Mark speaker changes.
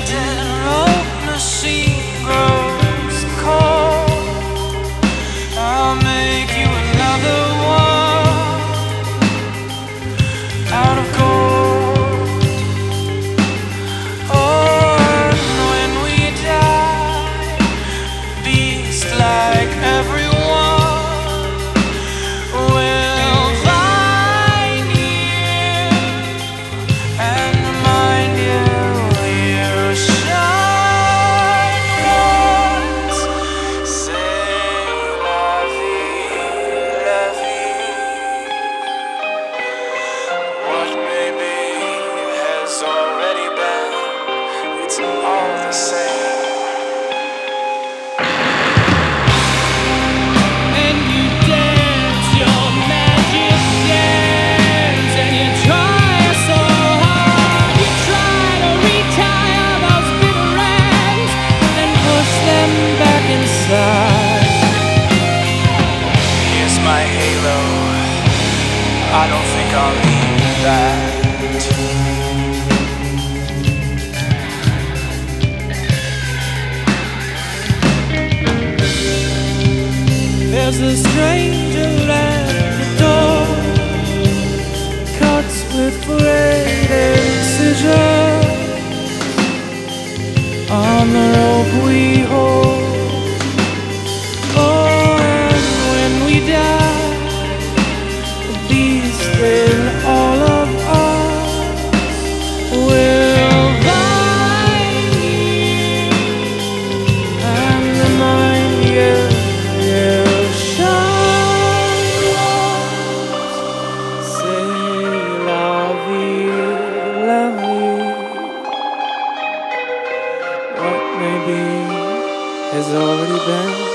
Speaker 1: dead old machine grows cold, I'll make you another one out of gold. Oh, and when we die, beast like everyone will find you and remind you you shine once. C'est la vie, la vie. What may be has already been. It's all the same.
Speaker 2: And you dance your magic dance, and you try so hard. You try to retire those bitter ends and push them back inside.
Speaker 1: Here's my halo. I don't think I'll need that.
Speaker 2: There's a stranger at the door, cuts with great incision on the rope we hold. Oh, and when we die, the beast in all of us will find you and remind you you shine once. C'est la vie, la vie. What may be has already been.